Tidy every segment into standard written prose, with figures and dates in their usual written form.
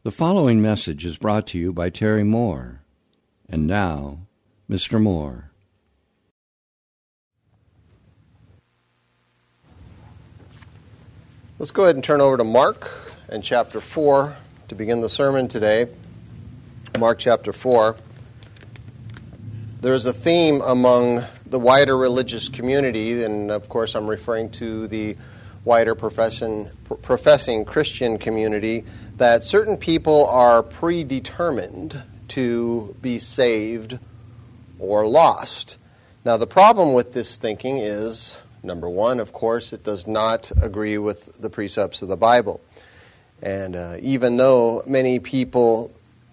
The following message is brought to you by Terry Moore. And now, Mr. Moore. Let's go ahead and turn over to Mark and chapter 4 to begin the sermon today. Mark chapter 4. There's a theme among the wider religious community, and of course I'm referring to the wider professing Christian community, that certain people are predetermined to be saved or lost. Now the problem with this thinking is, number one, of course, it does not agree with the precepts of the Bible. And even though many people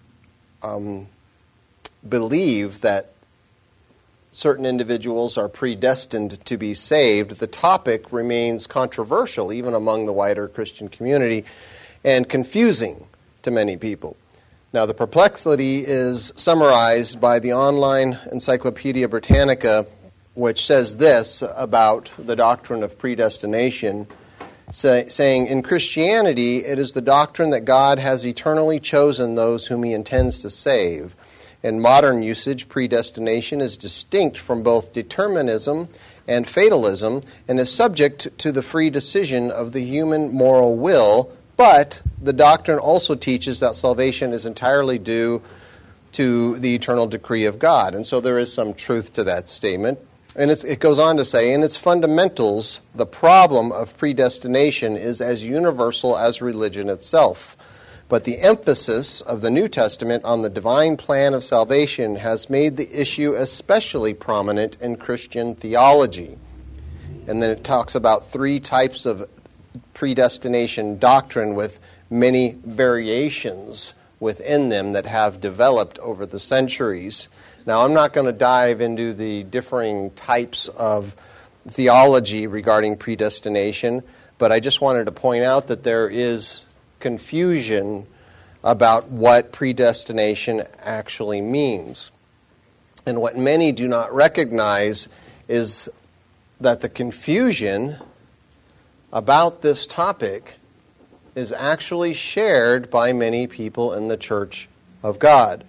believe that certain individuals are predestined to be saved, the topic remains controversial even among the wider Christian community and confusing to many people. Now, the perplexity is summarized by the online Encyclopedia Britannica, which says this about the doctrine of predestination, saying, in Christianity, it is the doctrine that God has eternally chosen those whom he intends to save. In modern usage, predestination is distinct from both determinism and fatalism and is subject to the free decision of the human moral will, but the doctrine also teaches that salvation is entirely due to the eternal decree of God. And so there is some truth to that statement. And it goes on to say, in its fundamentals, the problem of predestination is as universal as religion itself. But the emphasis of the New Testament on the divine plan of salvation has made the issue especially prominent in Christian theology. And then it talks about three types of predestination doctrine with many variations within them that have developed over the centuries. Now, I'm not going to dive into the differing types of theology regarding predestination, but I just wanted to point out that there is confusion about what predestination actually means. And what many do not recognize is that the confusion about this topic is actually shared by many people in the Church of God.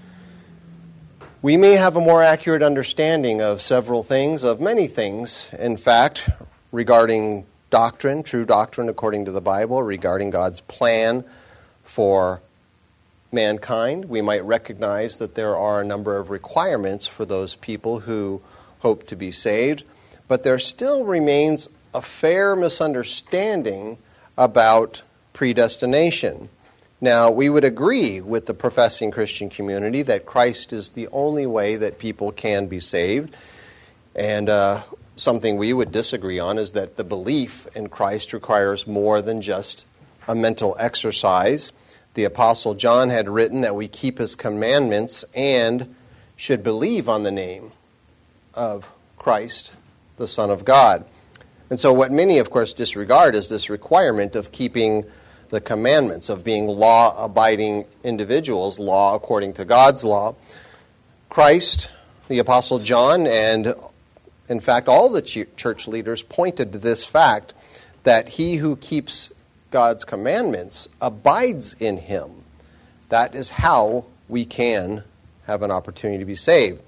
We may have a more accurate understanding of several things, of many things, in fact, regarding doctrine, true doctrine according to the Bible, regarding God's plan for mankind. We might recognize that there are a number of requirements for those people who hope to be saved, but there still remains a fair misunderstanding about predestination. Now, we would agree with the professing Christian community that Christ is the only way that people can be saved, and something we would disagree on is that the belief in Christ requires more than just a mental exercise. The Apostle John had written that we keep his commandments and should believe on the name of Christ, the Son of God. And so what many, of course, disregard is this requirement of keeping the commandments, of being law-abiding individuals, law according to God's law. Christ, the Apostle John, and in fact, all the church leaders pointed to this fact that he who keeps God's commandments abides in him. That is how we can have an opportunity to be saved.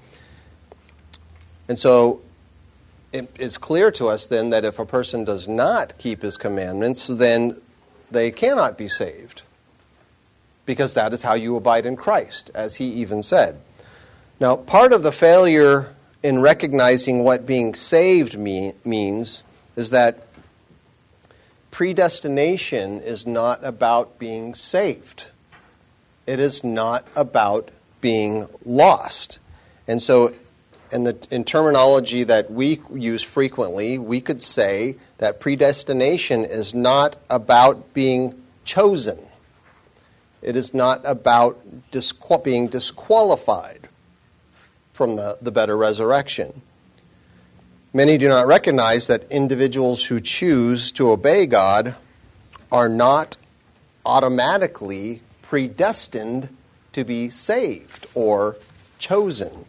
And so it is clear to us then that if a person does not keep his commandments, then they cannot be saved, because that is how you abide in Christ, as he even said. Now, part of the failure in recognizing what being saved means is that predestination is not about being saved. It is not about being lost. And so in terminology that we use frequently, we could say that predestination is not about being chosen. It is not about being disqualified from the better resurrection. Many do not recognize that individuals who choose to obey God are not automatically predestined to be saved or chosen.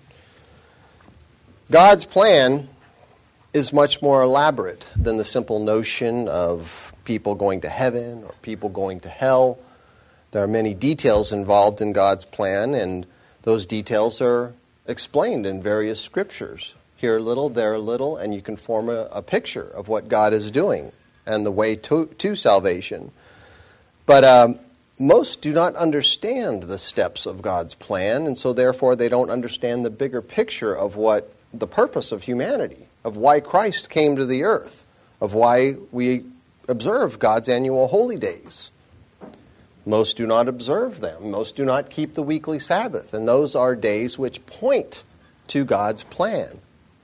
God's plan is much more elaborate than the simple notion of people going to heaven or people going to hell. There are many details involved in God's plan, and those details are explained in various scriptures. Here a little, there a little, and you can form a picture of what God is doing and the way to salvation. But most do not understand the steps of God's plan, and so therefore they don't understand the bigger picture of what the purpose of humanity, of why Christ came to the earth, of why we observe God's annual holy days. Most do not observe them. Most do not keep the weekly Sabbath, and those are days which point to God's plan.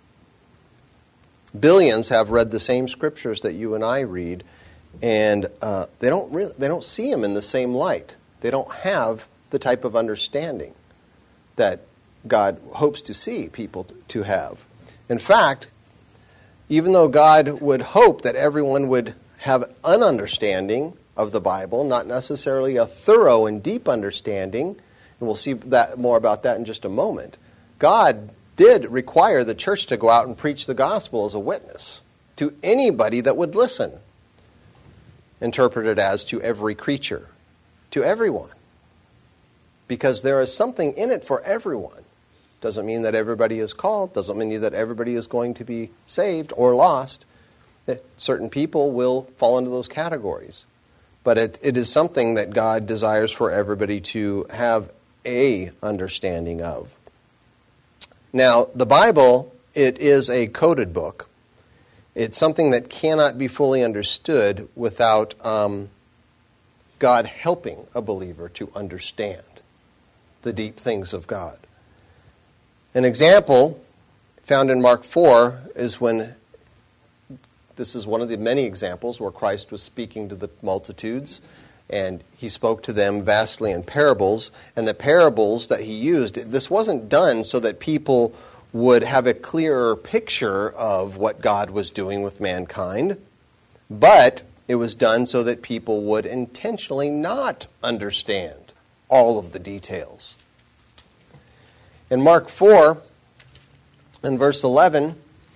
Billions have read the same scriptures that you and I read, and they don't see them in the same light. They don't have the type of understanding that God hopes to see people to have. In fact, even though God would hope that everyone would have an understanding of the Bible, not necessarily a thorough and deep understanding, and we'll see more about that in just a moment, God did require the church to go out and preach the gospel as a witness to anybody that would listen. Interpreted as to every creature, to everyone. Because there is something in it for everyone. Doesn't mean that everybody is called, doesn't mean that everybody is going to be saved or lost. That certain people will fall into those categories. But it is something that God desires for everybody to have a understanding of. Now, the Bible, it is a coded book. It's something that cannot be fully understood without God helping a believer to understand the deep things of God. An example found in Mark 4 is when, this is one of the many examples where Christ was speaking to the multitudes, and he spoke to them vastly in parables, and the parables that he used, this wasn't done so that people would have a clearer picture of what God was doing with mankind, but it was done so that people would intentionally not understand all of the details. In Mark 4, in verse 11,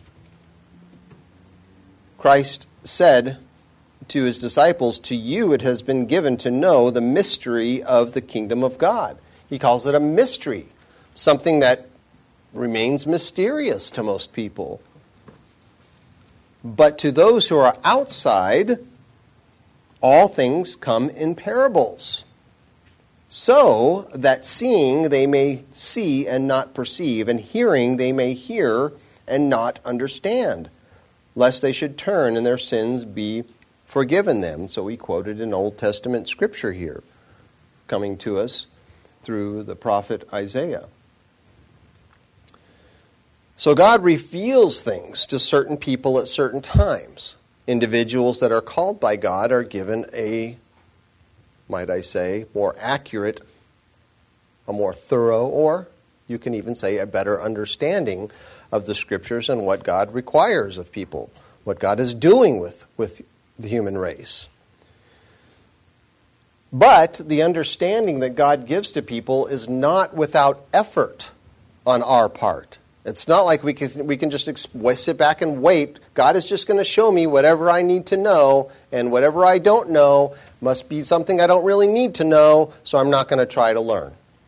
Christ said to his disciples, "To you it has been given to know the mystery of the kingdom of God." He calls it a mystery, something that remains mysterious to most people. But to those who are outside, all things come in parables, so that seeing they may see and not perceive, and hearing they may hear and not understand, lest they should turn and their sins be forgiven them. So he quoted an Old Testament scripture here, coming to us through the prophet Isaiah. So God reveals things to certain people at certain times. Individuals that are called by God are given a, might I say, more accurate, a more thorough, or you can even say a better understanding of the scriptures and what God requires of people, what God is doing with the human race. But the understanding that God gives to people is not without effort on our part. It's not like we can just sit back and wait. God is just going to show me whatever I need to know, and whatever I don't know must be something I don't really need to know, so I'm not going to try to learn.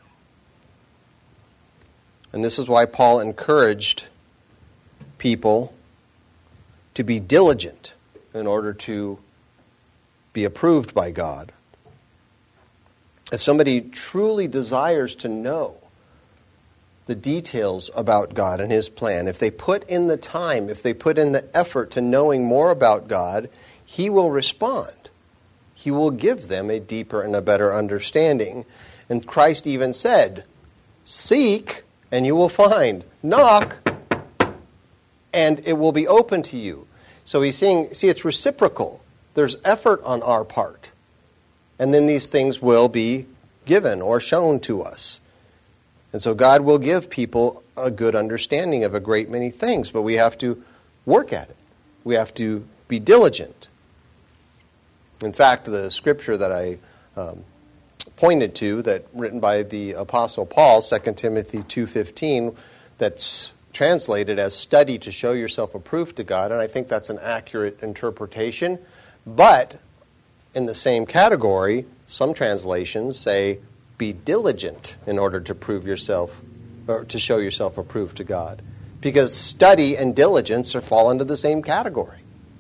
And this is why Paul encouraged people to be diligent in order to be approved by God. If somebody truly desires to know the details about God and his plan, if they put in the time, if they put in the effort to knowing more about God, he will respond. He will give them a deeper and a better understanding. And Christ even said, "Seek and you will find. Knock and it will be open to you." So he's saying, see, it's reciprocal. There's effort on our part. And then these things will be given or shown to us. And so God will give people a good understanding of a great many things, but we have to work at it. We have to be diligent. In fact, the scripture that I pointed to, that written by the Apostle Paul, 2 Timothy 2:15, that's translated as "study to show yourself approved to God," and I think that's an accurate interpretation. But in the same category, Some translations say, be diligent in order to prove yourself, or to show yourself approved to God. Because study and diligence fall into the same category.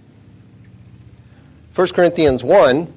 1 Corinthians 1,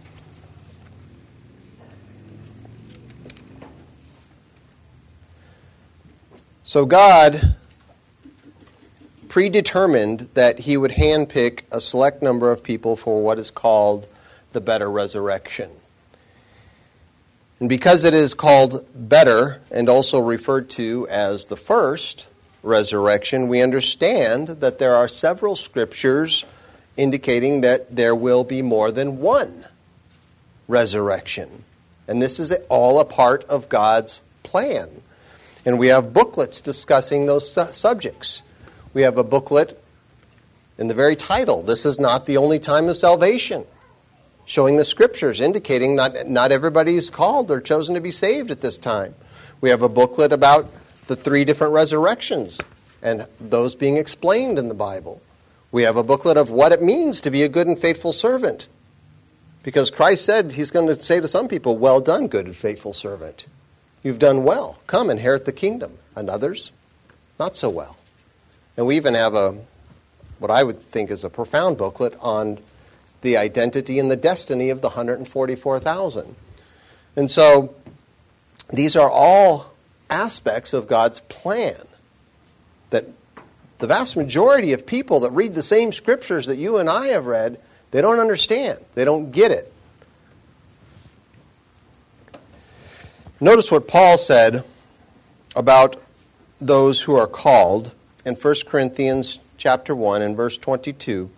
so God predetermined that he would handpick a select number of people for what is called the better resurrection. And because it is called better and also referred to as the first resurrection, we understand that there are several scriptures indicating that there will be more than one resurrection. And this is all a part of God's plan. And we have booklets discussing those subjects. We have a booklet in the very title, "This is not the only time of salvation," showing the scriptures, indicating not everybody is called or chosen to be saved at this time. We have a booklet about the 3 different resurrections and those being explained in the Bible. We have a booklet of what it means to be a good and faithful servant. Because Christ said he's going to say to some people, "Well done, good and faithful servant. You've done well. Come, inherit the kingdom." And others, not so well. And we even have what I would think is a profound booklet on the identity and the destiny of the 144,000. And so these are all aspects of God's plan that the vast majority of people that read the same scriptures that you and I have read, they don't understand. They don't get it. Notice what Paul said about those who are called in 1 Corinthians chapter 1 and verse 22.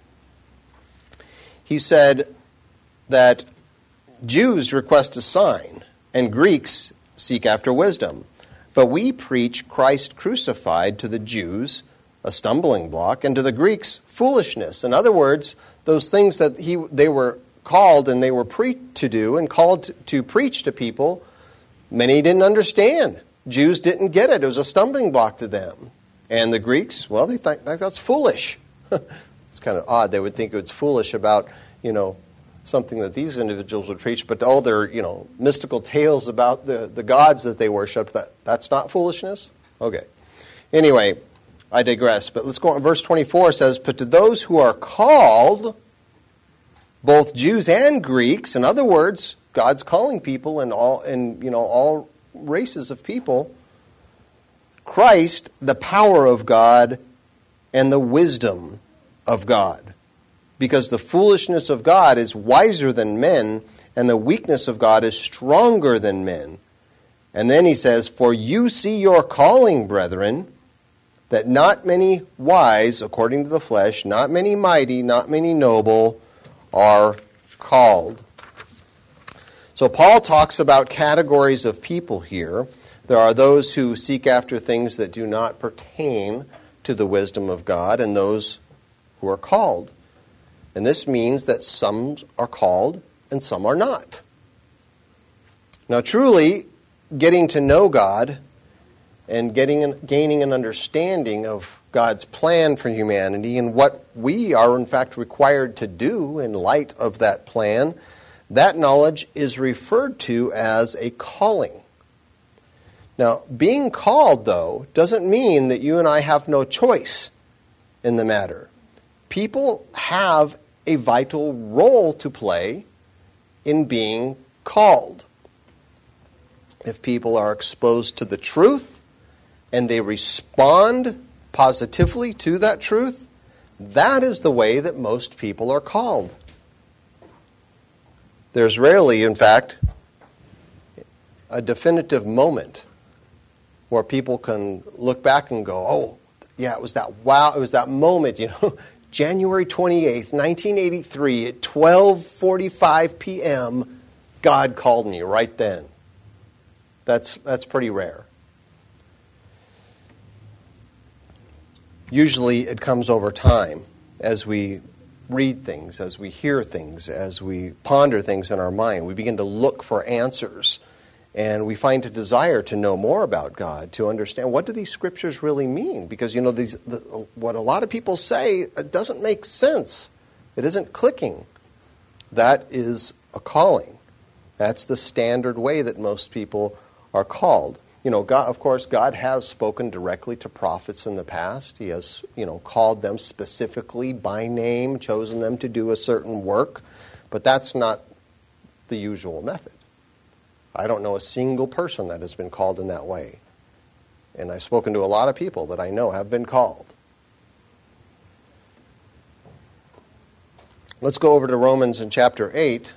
He said that Jews request a sign and Greeks seek after wisdom. But we preach Christ crucified, to the Jews a stumbling block, and to the Greeks foolishness. In other words, those things that they were called and they were to do and called to preach to people, many didn't understand. Jews didn't get it. It was a stumbling block to them. And the Greeks, well, they think that's foolish. It's kind of odd. They would think it's foolish about, something that these individuals would preach, but all their, mystical tales about the gods that they worship, that's not foolishness? Okay. Anyway, I digress. But let's go on. Verse 24 says, "But to those who are called, both Jews and Greeks," in other words, God's calling people in all races of people, "Christ, the power of God and the wisdom of God. Because the foolishness of God is wiser than men, and the weakness of God is stronger than men." And then he says, "For you see your calling, brethren, that not many wise, according to the flesh, not many mighty, not many noble, are called." So Paul talks about categories of people here. There are those who seek after things that do not pertain to the wisdom of God, and those who are called. And this means that some are called and some are not. Now, truly, getting to know God and gaining an understanding of God's plan for humanity and what we are, in fact, required to do in light of that plan, that knowledge is referred to as a calling. Now, being called, though, doesn't mean that you and I have no choice in the matter. People have a vital role to play in being called. If people are exposed to the truth and they respond positively to that truth, that is the way that most people are called. There's rarely, in fact, a definitive moment where people can look back and go, "Oh, yeah, it was that moment, January 28th, 1983 at 12:45 p.m., God called me right then." That's pretty rare. Usually it comes over time as we read things, as we hear things, as we ponder things in our mind. We begin to look for answers, and we find a desire to know more about God, to understand what do these scriptures really mean? Because, what a lot of people say, it doesn't make sense. It isn't clicking. That is a calling. That's the standard way that most people are called. God, of course, God has spoken directly to prophets in the past. He has, called them specifically by name, chosen them to do a certain work. But that's not the usual method. I don't know a single person that has been called in that way. And I've spoken to a lot of people that I know have been called. Let's go over to Romans in chapter 8.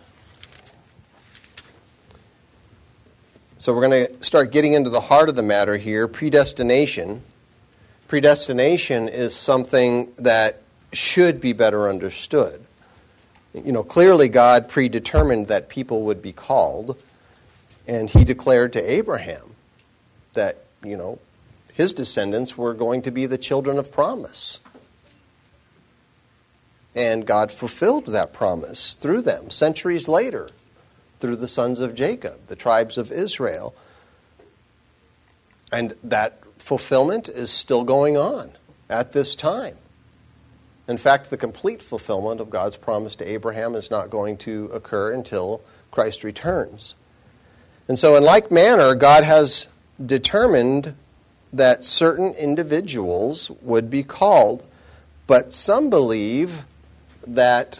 So we're going to start getting into the heart of the matter here, predestination. Predestination is something that should be better understood. Clearly God predetermined that people would be called, and he declared to Abraham that, his descendants were going to be the children of promise. And God fulfilled that promise through them centuries later, through the sons of Jacob, the tribes of Israel. And that fulfillment is still going on at this time. In fact, the complete fulfillment of God's promise to Abraham is not going to occur until Christ returns. And so in like manner, God has determined that certain individuals would be called, but some believe that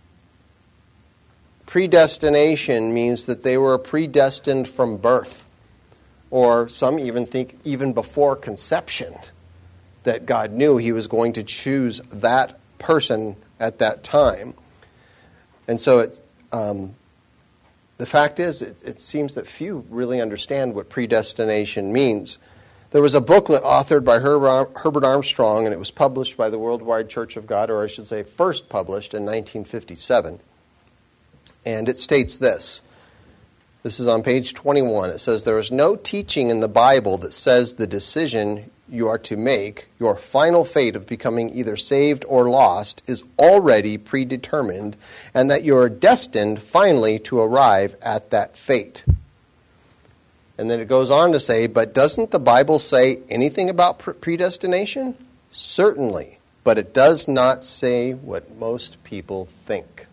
predestination means that they were predestined from birth, or some even think even before conception that God knew he was going to choose that person at that time. And so the fact is, it seems that few really understand what predestination means. There was a booklet authored by Herbert Armstrong, and it was published by the Worldwide Church of God, or I should say first published in 1957. And it states this. This is on page 21. It says, "There is no teaching in the Bible that says the decision you are to make, your final fate of becoming either saved or lost, is already predetermined, and that you are destined finally to arrive at that fate." And then it goes on to say, but doesn't the Bible say anything about predestination? Certainly, but it does not say what most people think.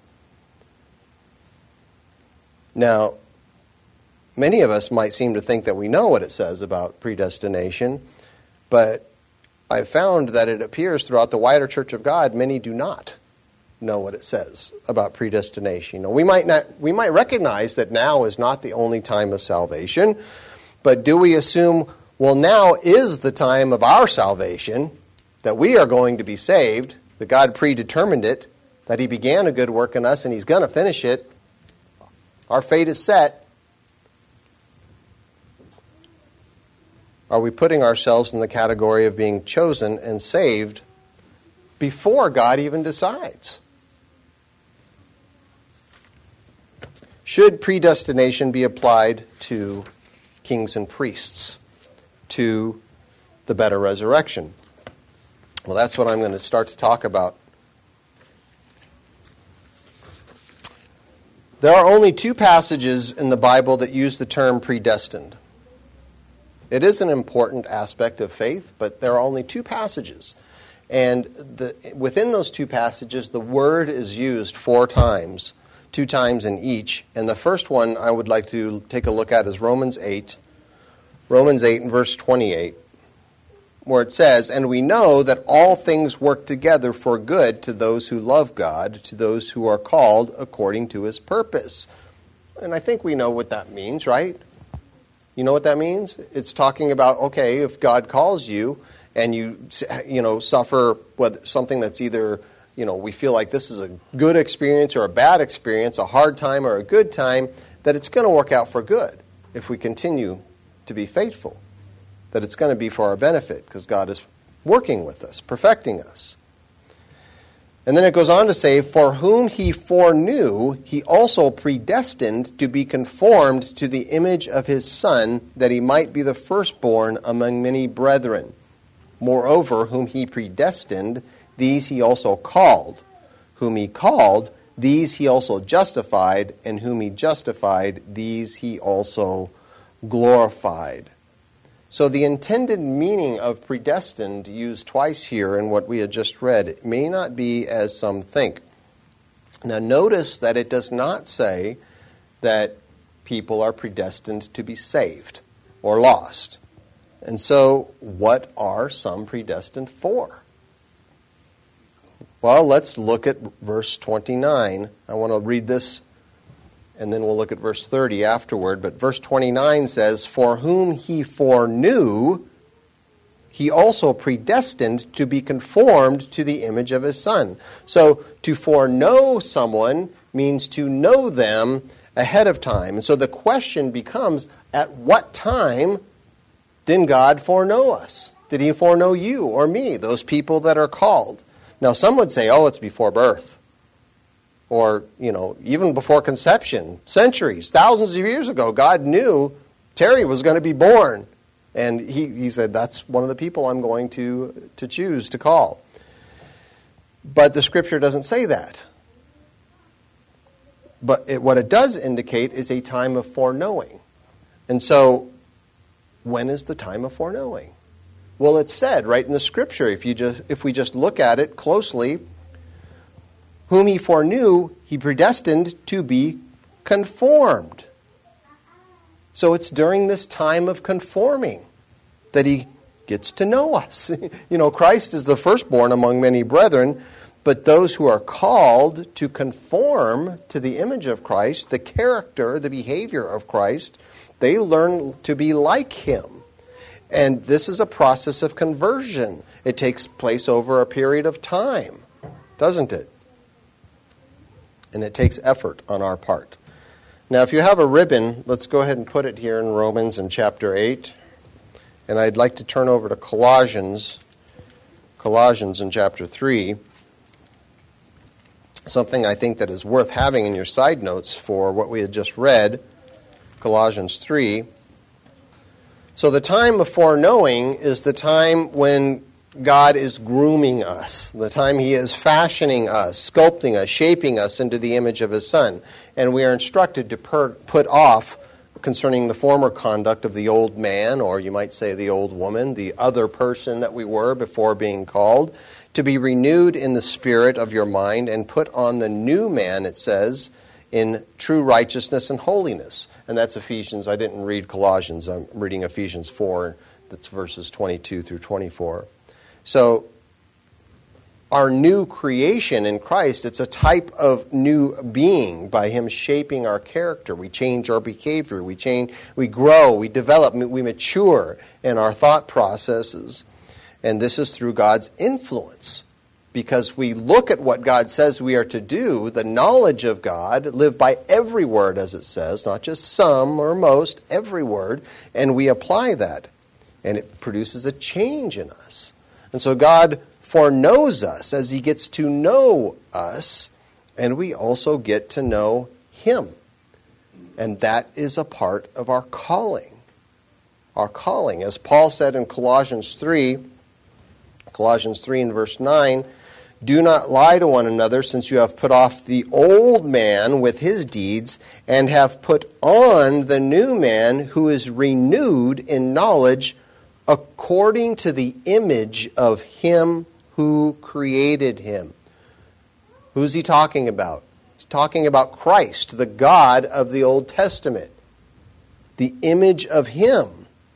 Now, many of us might seem to think that we know what it says about predestination, but I've found that it appears throughout the wider Church of God, many do not know what it says about predestination. We might recognize that now is not the only time of salvation, but do we assume, well, now is the time of our salvation, that we are going to be saved, that God predetermined it, that he began a good work in us and he's going to finish it, our fate is set? Are we putting ourselves in the category of being chosen and saved before God even decides? Should predestination be applied to kings and priests, to the better resurrection? Well, that's what I'm going to start to talk about. There are only two passages in the Bible that use the term predestined. It is an important aspect of faith, but there are only two passages. And within those two passages, the word is used 4 times, 2 times in each. And the first one I would like to take a look at is Romans 8. Romans 8 and verse 28, where it says, "And we know that all things work together for good to those who love God, to those who are called according to his purpose." And I think we know what that means, right? You know what that means? It's talking about, okay, if God calls you and you suffer with something that's either, we feel like this is a good experience or a bad experience, a hard time or a good time, that it's going to work out for good if we continue to be faithful. That it's going to be for our benefit because God is working with us, perfecting us. And then it goes on to say, "For whom he foreknew, he also predestined to be conformed to the image of his Son, that he might be the firstborn among many brethren. Moreover, whom he predestined, these he also called. Whom he called, these he also justified. And whom he justified, these he also glorified." So the intended meaning of predestined, used twice here in what we had just read, may not be as some think. Now notice that it does not say that people are predestined to be saved or lost. And so, what are some predestined for? Well, let's look at verse 29. I want to read this, and then we'll look at verse 30 afterward. But verse 29 says, "For whom he foreknew, he also predestined to be conformed to the image of his Son." So, to foreknow someone means to know them ahead of time. And so the question becomes, at what time did God foreknow us? Did he foreknow you or me, those people that are called? Now, some would say, oh, it's before birth. Or, even before conception. Centuries, thousands of years ago, God knew Terry was going to be born. And he said, that's one of the people I'm going to choose to call. But the Scripture doesn't say that. But what it does indicate is a time of foreknowing. And so, when is the time of foreknowing? Well, it's said right in the Scripture, if we just look at it closely, whom he foreknew, he predestined to be conformed. So it's during this time of conforming that he gets to know us. Christ is the firstborn among many brethren, but those who are called to conform to the image of Christ, the character, the behavior of Christ, they learn to be like him. And this is a process of conversion. It takes place over a period of time, doesn't it? And it takes effort on our part. Now, if you have a ribbon, let's go ahead and put it here in Romans in chapter 8. And I'd like to turn over to Colossians in chapter 3. Something I think that is worth having in your side notes for what we had just read, Colossians 3. So the time of foreknowing is the time when God is grooming us, the time he is fashioning us, sculpting us, shaping us into the image of his Son. And we are instructed to put off concerning the former conduct of the old man, or you might say the old woman, the other person that we were before being called, to be renewed in the spirit of your mind and put on the new man, it says, in true righteousness and holiness. And that's Ephesians. I didn't read Colossians. I'm reading Ephesians 4. That's verses 22 through 24. So our new creation in Christ, it's a type of new being by him shaping our character. We change our behavior. We grow, we develop, we mature in our thought processes. And this is through God's influence. Because we look at what God says we are to do, the knowledge of God, live by every word, as it says, not just some or most, every word, and we apply that. And it produces a change in us. And so God foreknows us as he gets to know us, and we also get to know him. And that is a part of our calling. Our calling, as Paul said in Colossians 3 in verse 9, "Do not lie to one another, since you have put off the old man with his deeds, and have put on the new man, who is renewed in knowledge according to the image of him who created him." Who's he talking about? He's talking about Christ, the God of the Old Testament. The image of him.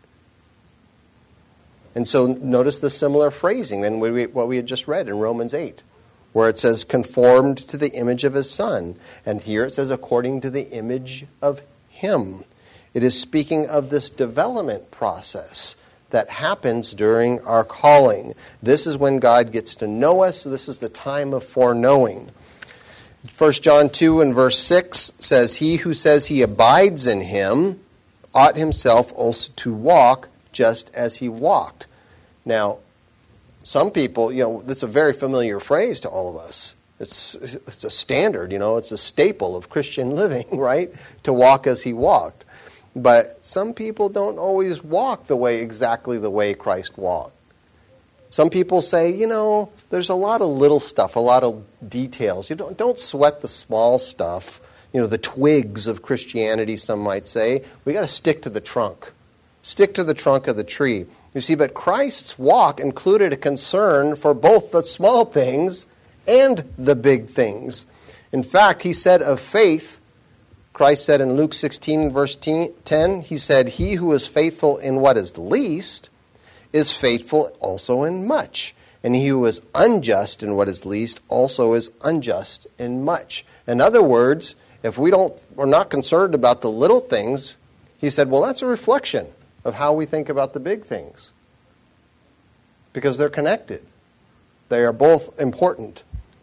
And so notice the similar phrasing than what we had just read in Romans 8, where it says, conformed to the image of his Son. And here it says, according to the image of him. It is speaking of this development process that happens during our calling. This is when God gets to know us. This is the time of foreknowing. 1 John 2 and verse 6 says, "He who says he abides in him ought himself also to walk just as he walked." Now, some people, that's a very familiar phrase to all of us. It's a standard, it's a staple of Christian living, right? To walk as he walked. But some people don't always walk exactly the way Christ walked. Some people say, there's a lot of little stuff, a lot of details. You don't sweat the small stuff, the twigs of Christianity, some might say. We got to stick to the trunk. Stick to the trunk of the tree. You see, but Christ's walk included a concern for both the small things and the big things. In fact, he said of faith, Christ said in Luke 16, verse 10, he said, "He who is faithful in what is least is faithful also in much. And he who is unjust in what is least also is unjust in much." In other words, if we're not concerned about the little things, he said, well, that's a reflection of how we think about the big things. Because they're connected. They are both important.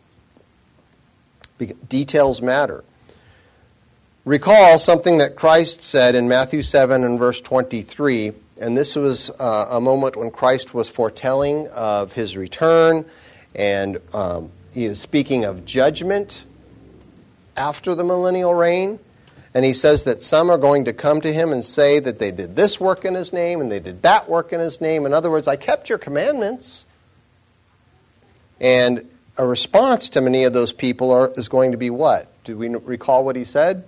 Details matter. Recall something that Christ said in Matthew 7 and verse 23, and this was a moment when Christ was foretelling of his return, and he is speaking of judgment after the millennial reign, and he says that some are going to come to him and say that they did this work in his name and they did that work in his name. In other words, I kept your commandments. And a response to many of those people is going to be what? Do we recall what he said?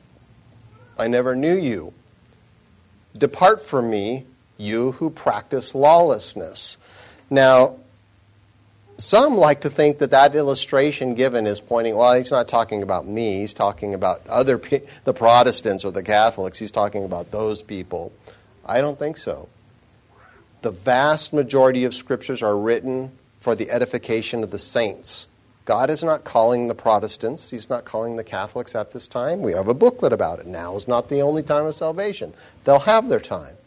I never knew you. Depart from me, you who practice lawlessness. Now, some like to think that illustration given is pointing, well, he's not talking about me. He's talking about the Protestants or the Catholics. He's talking about those people. I don't think so. The vast majority of scriptures are written for the edification of the saints. God is not calling the Protestants. He's not calling the Catholics at this time. We have a booklet about it. Now is not the only time of salvation. They'll have their time.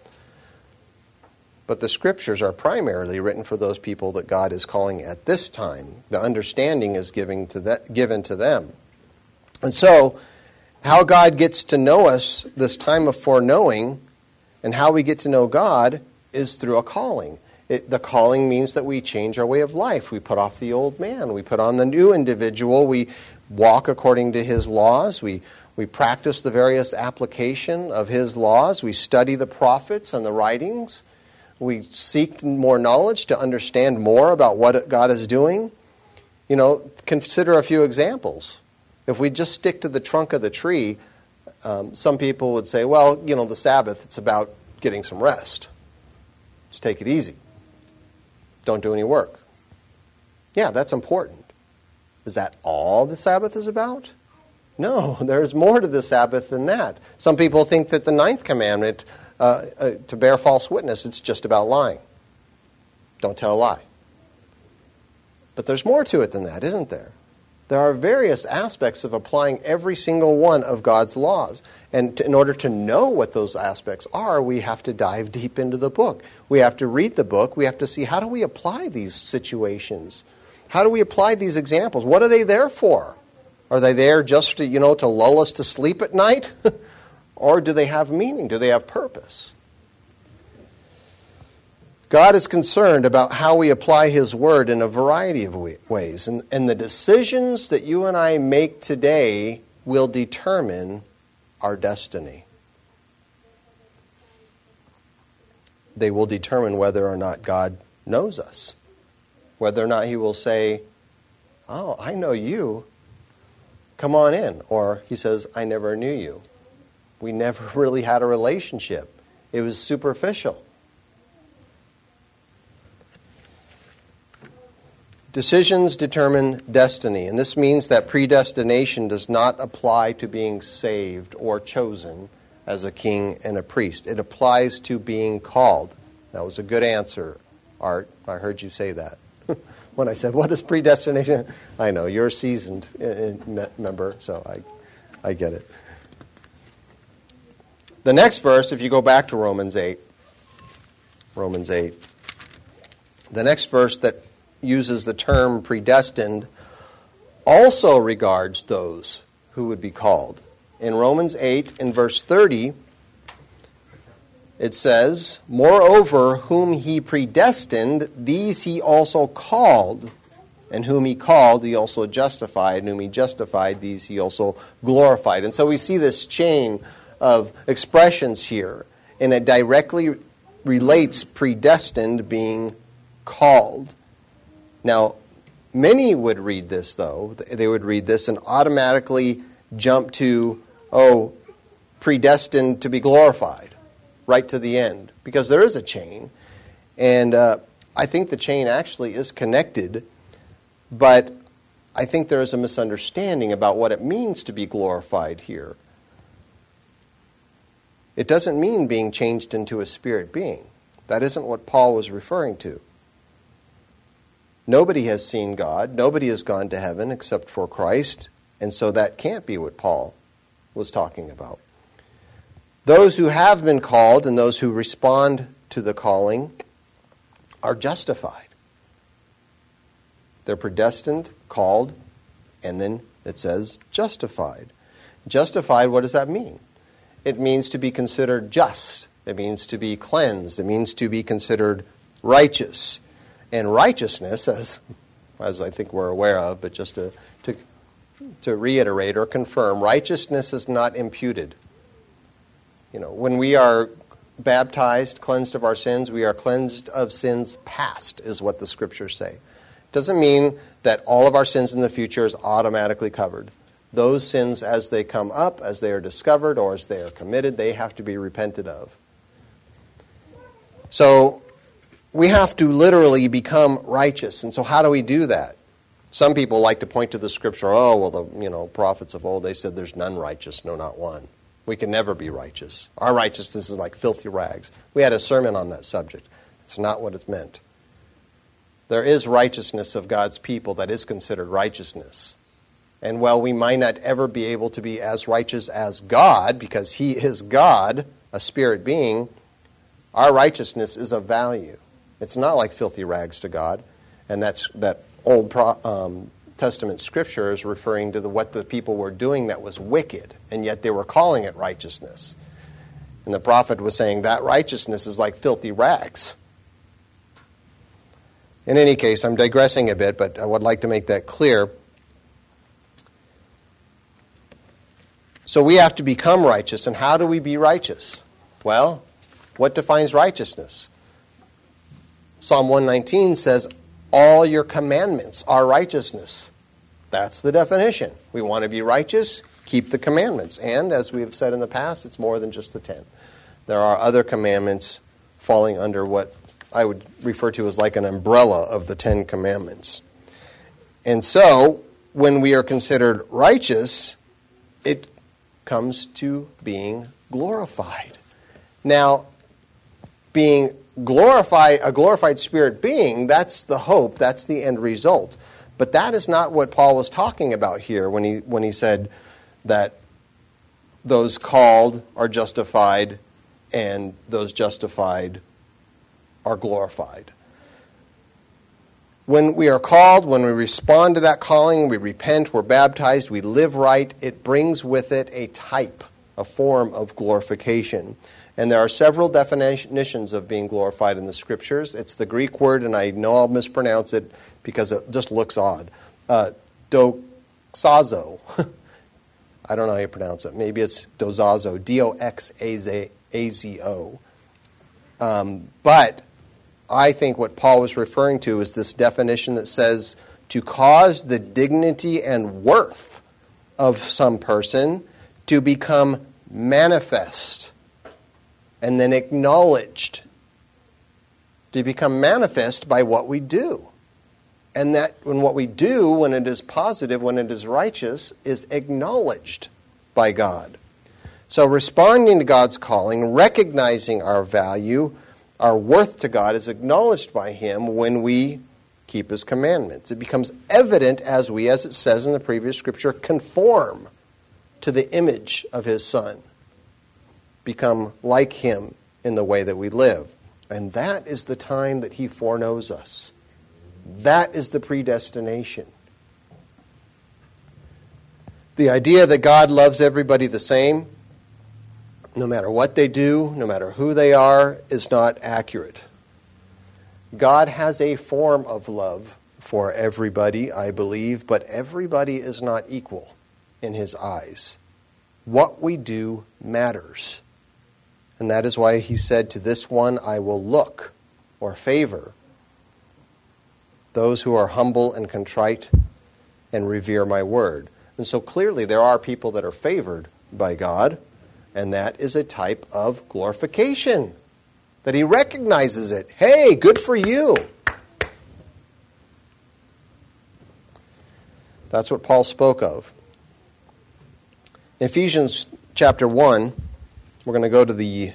But the scriptures are primarily written for those people that God is calling at this time. The understanding is given to them. And so, how God gets to know us, this time of foreknowing, and how we get to know God is through a calling. The calling means that we change our way of life. We put off the old man. We put on the new individual. We walk according to his laws. We practice the various application of his laws. We study the prophets and the writings. We seek more knowledge to understand more about what God is doing. Consider a few examples. If we just stick to the trunk of the tree, some people would say, well, the Sabbath, it's about getting some rest. Just take it easy. Don't do any work. Yeah, that's important. Is that all the Sabbath is about? No, there's more to the Sabbath than that. Some people think that the 9th commandment, to bear false witness, it's just about lying. Don't tell a lie. But there's more to it than that, isn't there? There are various aspects of applying every single one of God's laws. And in order to know what those aspects are, we have to dive deep into the book. We have to read the book. We have to see, how do we apply these situations? How do we apply these examples? What are they there for? Are they there just to, to lull us to sleep at night? Or do they have meaning? Do they have purpose? God is concerned about how we apply his word in a variety of ways. And the decisions that you and I make today will determine our destiny. They will determine whether or not God knows us. Whether or not he will say, oh, I know you. Come on in. Or he says, I never knew you. We never really had a relationship. It was superficial. Decisions determine destiny, and this means that predestination does not apply to being saved or chosen as a king and a priest. It applies to being called. That was a good answer, Art. I heard you say that. When I said, what is predestination? I know, you're a seasoned member, so I get it. The next verse, if you go back to Romans 8, the next verse that uses the term predestined also regards those who would be called. In Romans 8, in verse 30, it says, moreover, whom he predestined, these he also called. And whom he called, he also justified. And whom he justified, these he also glorified. And so we see this chain of expressions here. And it directly relates predestined being called. Now, many would read this, though. They would read this and automatically jump to, predestined to be glorified, right to the end. Because there is a chain. And I think the chain actually is connected. But I think there is a misunderstanding about what it means to be glorified here. It doesn't mean being changed into a spirit being. That isn't what Paul was referring to. Nobody has seen God. Nobody has gone to heaven except for Christ. And so that can't be what Paul was talking about. Those who have been called and those who respond to the calling are justified. They're predestined, called, and then it says justified. Justified, what does that mean? It means to be considered just. It means to be cleansed. It means to be considered righteous. And righteousness, as I think we're aware of, but just to reiterate or confirm, righteousness is not imputed. When we are baptized, cleansed of our sins, we are cleansed of sins past, is what the Scriptures say. It doesn't mean that all of our sins in the future is automatically covered. Those sins, as they come up, as they are discovered, or as they are committed, they have to be repented of. So we have to literally become righteous. And so how do we do that? Some people like to point to the Scripture, the prophets of old, they said there's none righteous, no, not one. We can never be righteous. Our righteousness is like filthy rags. We had a sermon on that subject. It's not what it's meant. There is righteousness of God's people that is considered righteousness. And while we might not ever be able to be as righteous as God, because He is God, a spirit being, our righteousness is of value. It's not like filthy rags to God. And that Old Testament Scripture is referring to what the people were doing that was wicked, and yet they were calling it righteousness. And the prophet was saying that righteousness is like filthy rags. In any case, I'm digressing a bit, but I would like to make that clear. So we have to become righteous, and how do we be righteous? Well, what defines righteousness? Psalm 119 says, all your commandments are righteousness. That's the definition. We want to be righteous, keep the commandments. And, as we have said in the past, it's more than just the 10. There are other commandments falling under what I would refer to as like an umbrella of the 10 commandments. And so, when we are considered righteous, it comes to being glorified. Now, being a glorified spirit being, that's the hope, that's the end result. But that is not what Paul was talking about here when he said that those called are justified and those justified are glorified. When we are called, when we respond to that calling, we repent, we're baptized, we live right, it brings with it a type, a form of glorification. And there are several definitions of being glorified in the Scriptures. It's the Greek word, and I know I'll mispronounce it because it just looks odd. Doxazo. I don't know how you pronounce it. Maybe it's doxazo, D-O-X-A-Z-O. But I think what Paul was referring to is this definition that says to cause the dignity and worth of some person to become manifest and then acknowledged, to become manifest by what we do. And that when what we do, when it is positive, when it is righteous, is acknowledged by God. So responding to God's calling, recognizing our value, our worth to God is acknowledged by Him when we keep His commandments. It becomes evident as we, as it says in the previous Scripture, conform to the image of His Son. Become like Him in the way that we live. And that is the time that He foreknows us. That is the predestination. The idea that God loves everybody the same, no matter what they do, no matter who they are, is not accurate. God has a form of love for everybody, I believe, but everybody is not equal in His eyes. What we do matters. And that is why He said, to this one I will look or favor those who are humble and contrite and revere my word. And so clearly there are people that are favored by God, and that is a type of glorification, that He recognizes it. Hey, good for you. That's what Paul spoke of. In Ephesians chapter 1, We're going to go to the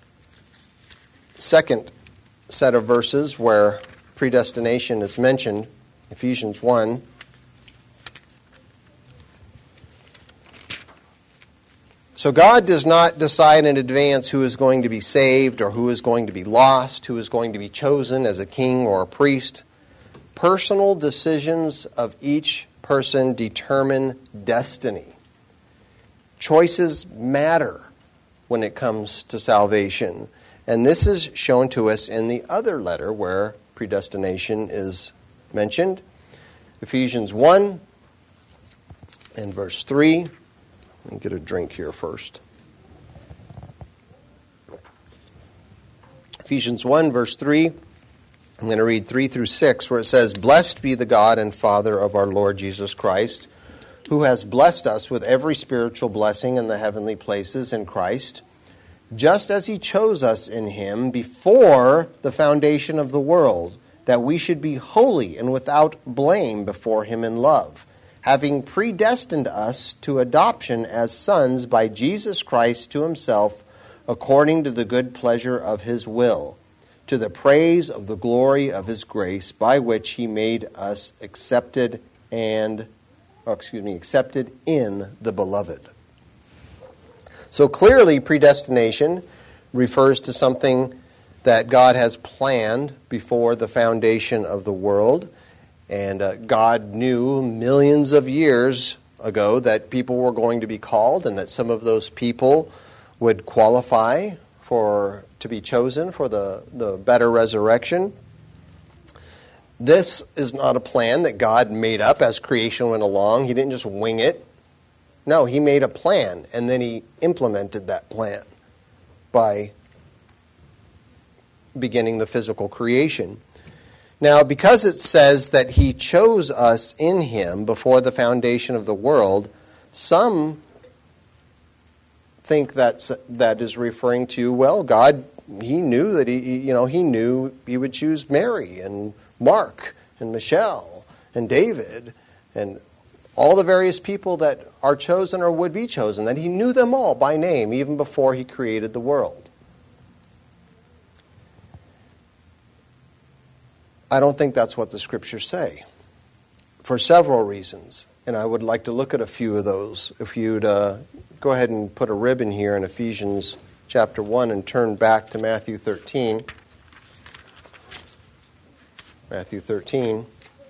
second set of verses where predestination is mentioned, Ephesians 1. So God does not decide in advance who is going to be saved or who is going to be lost, who is going to be chosen as a king or a priest. Personal decisions of each person determine destiny. Choices matter when it comes to salvation. And this is shown to us in the other letter where predestination is mentioned. Ephesians 1 and verse 3. Let me get a drink here first. Ephesians 1, verse 3. I'm going to read 3 through 6, where it says, "Blessed be the God and Father of our Lord Jesus Christ, who has blessed us with every spiritual blessing in the heavenly places in Christ, just as he chose us in him before the foundation of the world, that we should be holy and without blame before him in love, having predestined us to adoption as sons by Jesus Christ to himself, according to the good pleasure of his will, to the praise of the glory of his grace, by which he made us accepted in the beloved." So clearly, predestination refers to something that God has planned before the foundation of the world. And God knew millions of years ago that people were going to be called and that some of those people would qualify to be chosen for the better resurrection. This is not a plan that God made up as creation went along. He didn't just wing it. No, he made a plan, and then he implemented that plan by beginning the physical creation. Now, because it says that he chose us in him before the foundation of the world, some think that is referring to, well, God, he knew that he knew he would choose Mary and Mark and Michelle and David and all the various people that are chosen or would be chosen, that he knew them all by name even before he created the world. I don't think that's what the Scriptures say, for several reasons. And I would like to look at a few of those. If you'd go ahead and put a ribbon here in Ephesians chapter 1 and turn back to Matthew 13. Matthew 13.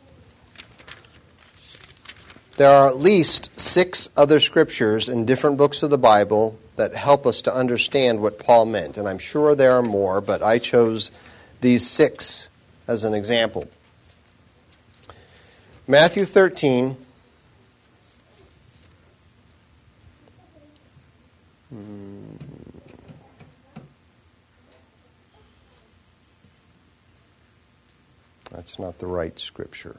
There are at least 6 other Scriptures in different books of the Bible that help us to understand what Paul meant. And I'm sure there are more, but I chose these 6 as an example. Matthew 13. That's not the right scripture.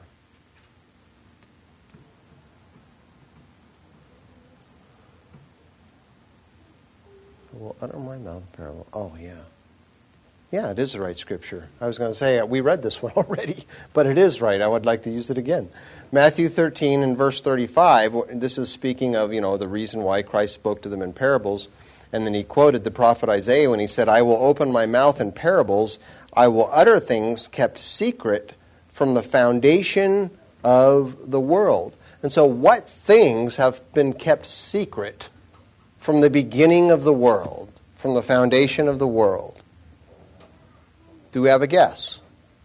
Well, utter my mouth parable. Oh, yeah. Yeah, it is the right scripture. I was going to say, we read this one already, but it is right. I would like to use it again. Matthew 13 and verse 35, this is speaking of, the reason why Christ spoke to them in parables. And then he quoted the prophet Isaiah when he said, "I will open my mouth in parables. I will utter things kept secret from the foundation of the world." And so what things have been kept secret from the beginning of the world, from the foundation of the world? Do we have a guess?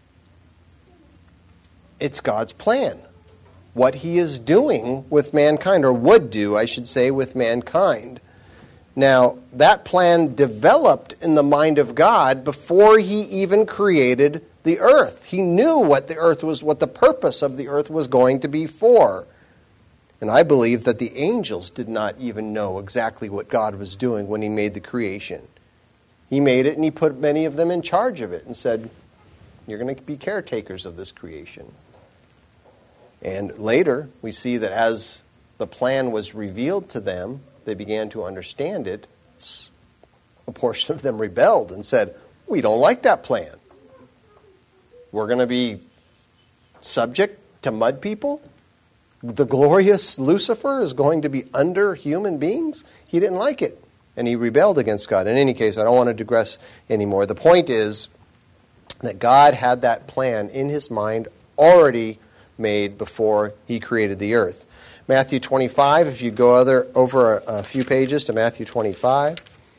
It's God's plan. What he is doing with mankind, or would do, I should say, with mankind. Now, that plan developed in the mind of God before he even created the earth. He knew what the purpose of the earth was going to be for. And I believe that the angels did not even know exactly what God was doing when he made the creation. He made it and he put many of them in charge of it and said, "You're going to be caretakers of this creation." And later, we see that as the plan was revealed to them, they began to understand it. A portion of them rebelled and said, "We don't like that plan. We're going to be subject to mud people? The glorious Lucifer is going to be under human beings?" He didn't like it. and he rebelled against God. In any case, I don't want to digress anymore. The point is that God had that plan in his mind already made before he created the earth. Matthew 25, if you go over a few pages to Matthew 25.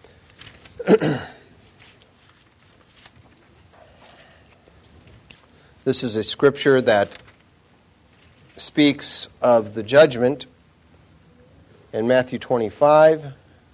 This is a scripture that speaks of the judgment. In Matthew 25,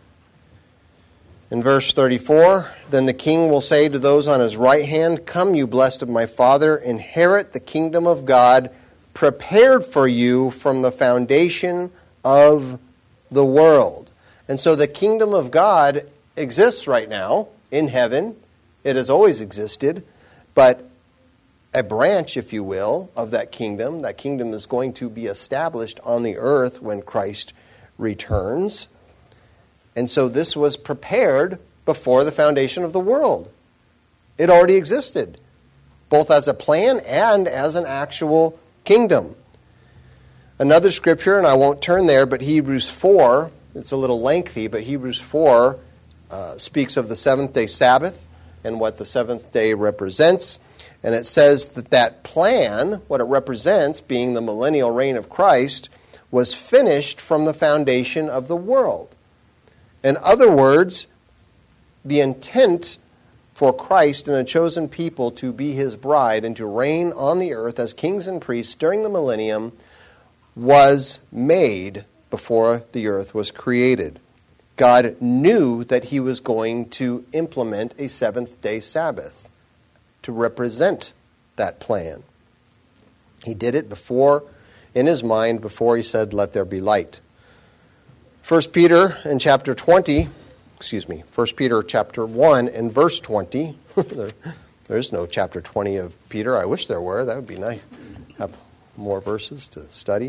in verse 34, "Then the king will say to those on his right hand, 'Come, you blessed of my Father, inherit the kingdom of God, prepared for you from the foundation of the world.'" And so the kingdom of God exists right now in heaven. It has always existed, but a branch, if you will, of that kingdom is going to be established on the earth when Christ returns. And so this was prepared before the foundation of the world. It already existed, both as a plan and as an actual kingdom. Another scripture, and I won't turn there, but Hebrews 4, it's a little lengthy, but Hebrews 4 speaks of the seventh-day Sabbath and what the seventh day represents. And it says that that plan, what it represents, being the millennial reign of Christ, was finished from the foundation of the world. In other words, the intent for Christ and a chosen people to be his bride and to reign on the earth as kings and priests during the millennium was made before the earth was created. God knew that he was going to implement a seventh-day Sabbath to represent that plan. He did it before, in his mind, before he said, "Let there be light." 1 Peter in chapter 20, 1 Peter chapter 1 and verse 20. There is no chapter 20 of Peter. I wish there were. That would be nice. Have more verses to study.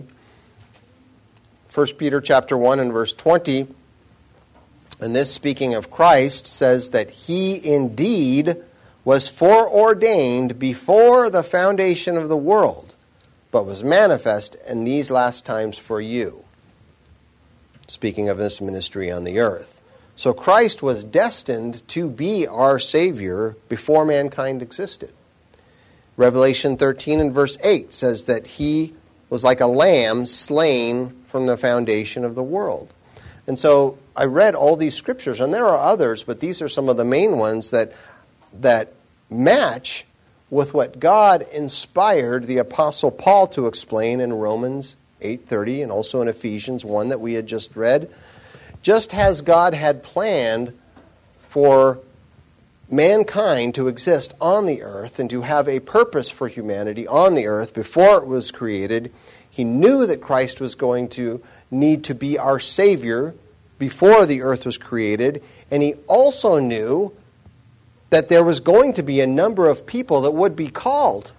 1 Peter chapter 1 and verse 20, and this, speaking of Christ, says that he indeed was foreordained before the foundation of the world, but was manifest in these last times for you. Speaking of his ministry on the earth. So Christ was destined to be our Savior before mankind existed. Revelation 13 and verse 8 says that he was like a lamb slain from the foundation of the world. And so I read all these scriptures, and there are others, but these are some of the main ones that match with what God inspired the Apostle Paul to explain in Romans 8:30 and also in Ephesians 1 that we had just read. Just as God had planned for mankind to exist on the earth and to have a purpose for humanity on the earth before it was created, he knew that Christ was going to need to be our Savior before the earth was created, and he also knew that there was going to be a number of people that would be called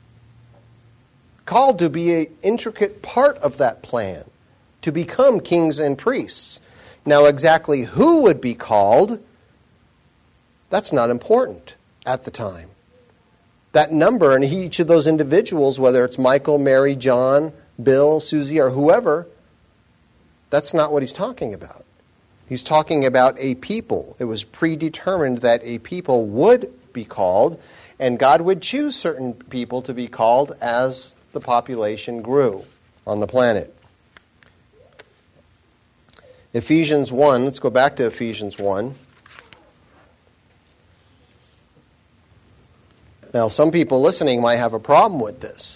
to be an intricate part of that plan, to become kings and priests. Now, exactly who would be called, that's not important at the time. That number and each of those individuals, whether it's Michael, Mary, John, Bill, Susie, or whoever, that's not what he's talking about. He's talking about a people. It was predetermined that a people would be called, and God would choose certain people to be called as the population grew on the planet. Ephesians 1, let's go back to Ephesians 1. Now, some people listening might have a problem with this.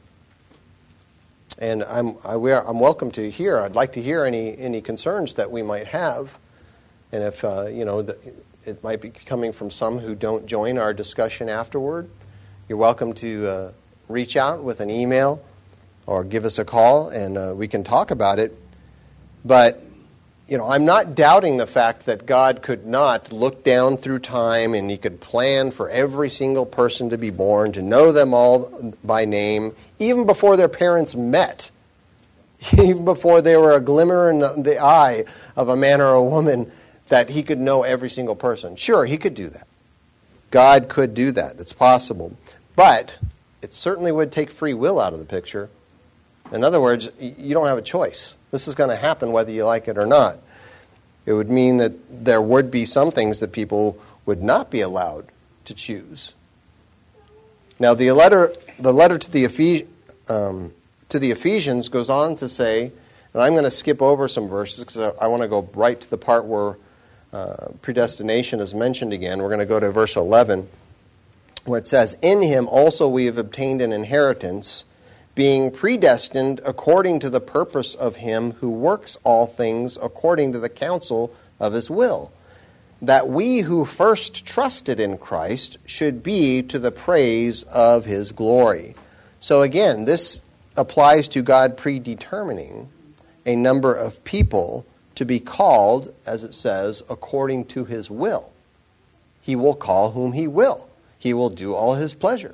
And I'm welcome to hear. I'd like to hear any concerns that we might have. And if, it might be coming from some who don't join our discussion afterward, you're welcome to reach out with an email or give us a call, and we can talk about it. But, I'm not doubting the fact that God could not look down through time and he could plan for every single person to be born, to know them all by name, even before their parents met, even before they were a glimmer in the eye of a man or a woman, that he could know every single person. Sure, he could do that. God could do that. It's possible. But it certainly would take free will out of the picture. In other words, you don't have a choice. This is going to happen whether you like it or not. It would mean that there would be some things that people would not be allowed to choose. Now, the letter to the Ephesians goes on to say, and I'm going to skip over some verses because I want to go right to the part where predestination is mentioned again. We're going to go to verse 11, where it says, "In him also we have obtained an inheritance, being predestined according to the purpose of him who works all things according to the counsel of his will, that we who first trusted in Christ should be to the praise of his glory." So again, this applies to God predetermining a number of people to be called, as it says, according to his will. He will call whom he will. He will do all his pleasure.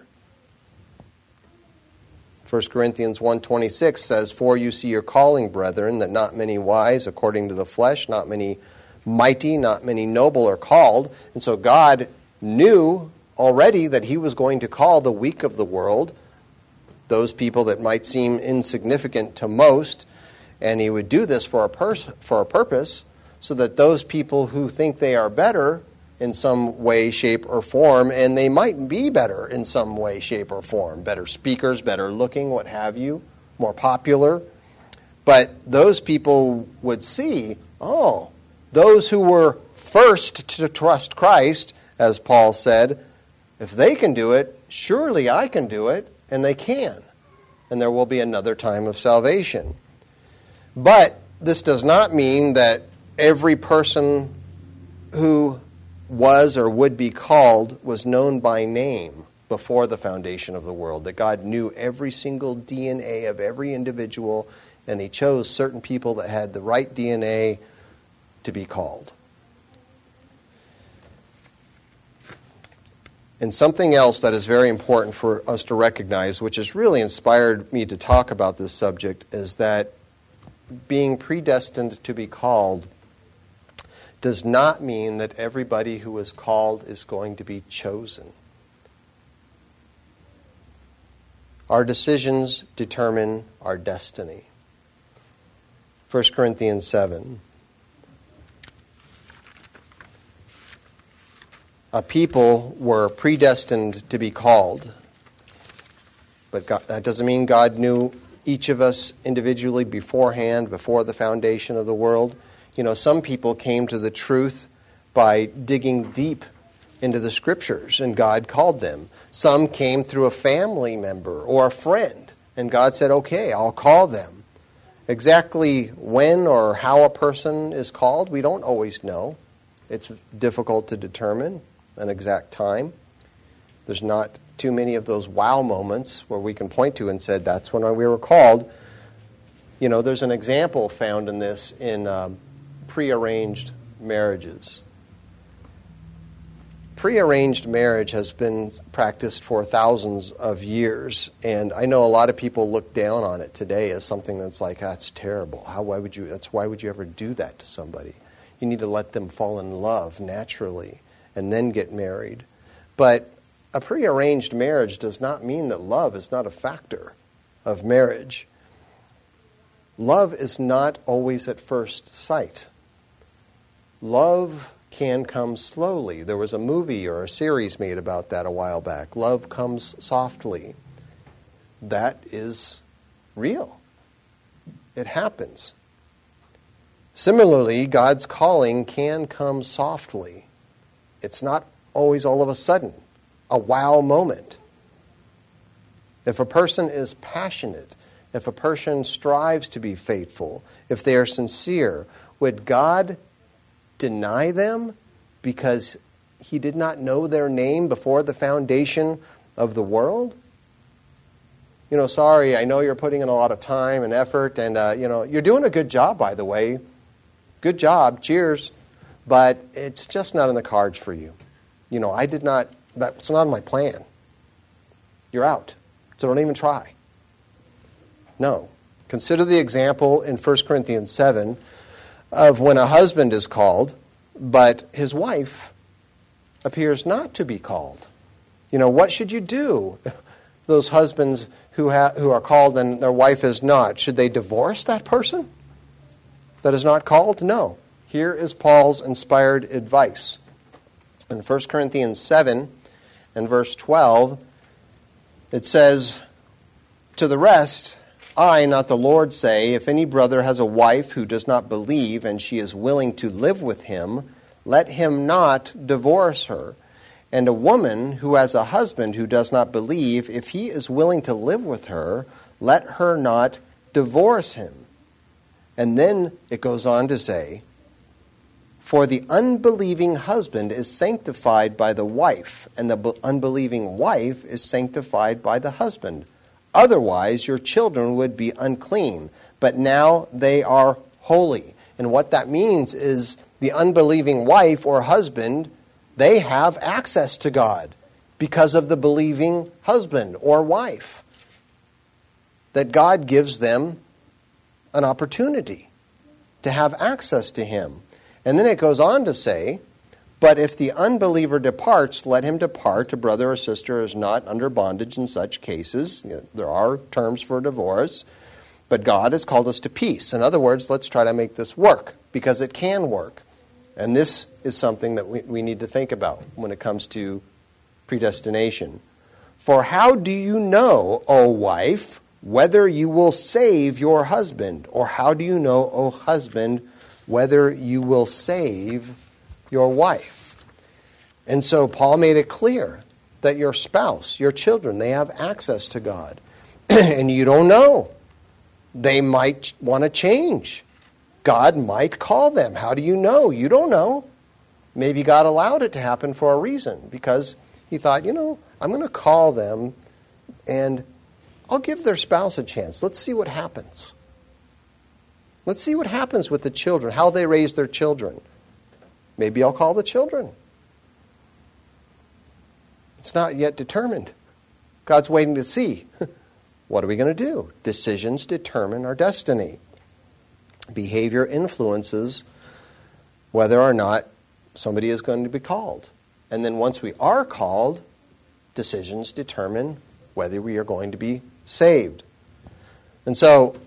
1 Corinthians 1:26 says, "For you see your calling, brethren, that not many wise according to the flesh, not many mighty, not many noble are called." And so God knew already that he was going to call the weak of the world, those people that might seem insignificant to most, and he would do this for a purpose, so that those people who think they are better in some way, shape, or form, and they might be better in some way, shape, or form, better speakers, better looking, what have you, more popular, but those people would see, oh, those who were first to trust Christ, as Paul said, if they can do it, surely I can do it, and they can. And there will be another time of salvation. But this does not mean that every person who was or would be called was known by name before the foundation of the world, that God knew every single DNA of every individual, and he chose certain people that had the right DNA to be called. And something else that is very important for us to recognize, which has really inspired me to talk about this subject, is that being predestined to be called does not mean that everybody who is called is going to be chosen. Our decisions determine our destiny. 1 Corinthians 7. A people were predestined to be called, but that doesn't mean God knew each of us individually beforehand, before the foundation of the world. You know, some people came to the truth by digging deep into the Scriptures, and God called them. Some came through a family member or a friend, and God said, okay, I'll call them. Exactly when or how a person is called, we don't always know. It's difficult to determine an exact time. There's not too many of those wow moments where we can point to and said, that's when we were called. You know, there's an example found in this in prearranged marriages. Prearranged marriage has been practiced for thousands of years, and I know a lot of people look down on it today as something that's like, that's terrible. Why would you ever do that to somebody? You need to let them fall in love naturally and then get married. But a prearranged marriage does not mean that love is not a factor of marriage. Love is not always at first sight. Love can come slowly. There was a movie or a series made about that a while back. Love comes softly. That is real. It happens. Similarly, God's calling can come softly. It's not always all of a sudden, a wow moment. If a person is passionate, if a person strives to be faithful, if they are sincere, would God deny them because he did not know their name before the foundation of the world? You know, sorry, I know you're putting in a lot of time and effort, and you're doing a good job, by the way. Good job, cheers. But it's just not in the cards for you. You know, that's not in my plan. You're out. So don't even try. No. Consider the example in 1 Corinthians 7 of when a husband is called, but his wife appears not to be called. You know, what should you do? Those husbands who are called and their wife is not, should they divorce that person that is not called? No. Here is Paul's inspired advice. In 1 Corinthians 7 and verse 12, it says, "To the rest, I, not the Lord, say, if any brother has a wife who does not believe and she is willing to live with him, let him not divorce her. And a woman who has a husband who does not believe, if he is willing to live with her, let her not divorce him." And then it goes on to say, "For the unbelieving husband is sanctified by the wife, and the unbelieving wife is sanctified by the husband. Otherwise, your children would be unclean, but now they are holy." And what that means is the unbelieving wife or husband, they have access to God because of the believing husband or wife. That God gives them an opportunity to have access to Him. And then it goes on to say, "But if the unbeliever departs, let him depart. A brother or sister is not under bondage in such cases." There are terms for divorce, but God has called us to peace. In other words, let's try to make this work, because it can work. And this is something that we need to think about when it comes to predestination. "For how do you know, O wife, whether you will save your husband? Or how do you know, O husband, whether you will save your wife?" And so Paul made it clear that your spouse, your children, they have access to God. And you don't know. They might want to change. God might call them. How do you know? You don't know. Maybe God allowed it to happen for a reason, because He thought, I'm going to call them and I'll give their spouse a chance. Let's see what happens. Let's see what happens with the children, how they raise their children. Maybe I'll call the children. It's not yet determined. God's waiting to see. What are we going to do? Decisions determine our destiny. Behavior influences whether or not somebody is going to be called. And then once we are called, decisions determine whether we are going to be saved. And so,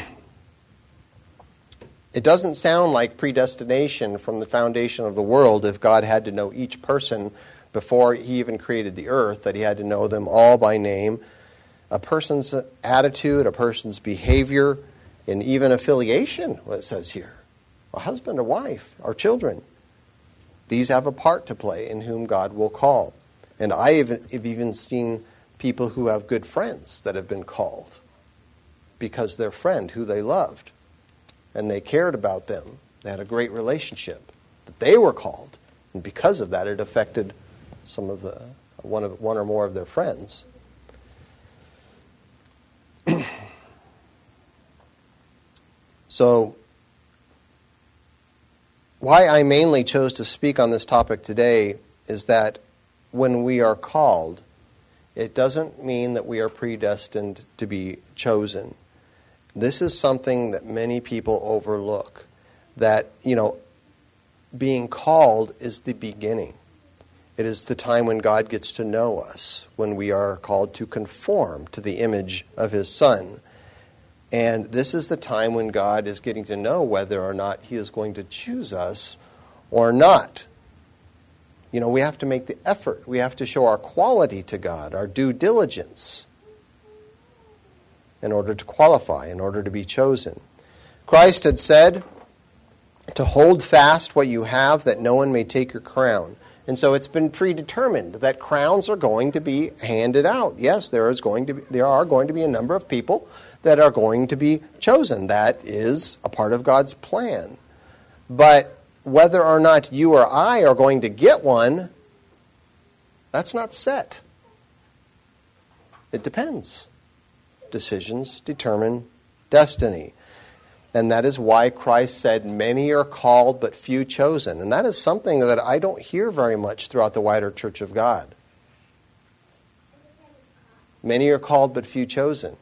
it doesn't sound like predestination from the foundation of the world if God had to know each person before He even created the earth, that He had to know them all by name. A person's attitude, a person's behavior, and even affiliation, what it says here. A husband, a wife, our children. These have a part to play in whom God will call. And I have even seen people who have good friends that have been called because their friend, who they loved, and they cared about them, they had a great relationship, that they were called. And because of that, it affected some of the one or more of their friends. So, why I mainly chose to speak on this topic today is that when we are called, it doesn't mean that we are predestined to be chosen. This is something that many people overlook. That, being called is the beginning. It is the time when God gets to know us, when we are called to conform to the image of His Son. And this is the time when God is getting to know whether or not He is going to choose us or not. We have to make the effort. We have to show our quality to God, our due diligence, in order to qualify, in order to be chosen. Christ had said to hold fast what you have, that no one may take your crown. And so it's been predetermined that crowns are going to be handed out. Yes, there are going to be a number of people that are going to be chosen. That is a part of God's plan. But whether or not you or I are going to get one, that's not set. It depends. Decisions determine destiny. And that is why Christ said, many are called, but few chosen. And that is something that I don't hear very much throughout the wider Church of God. Many are called, but few chosen.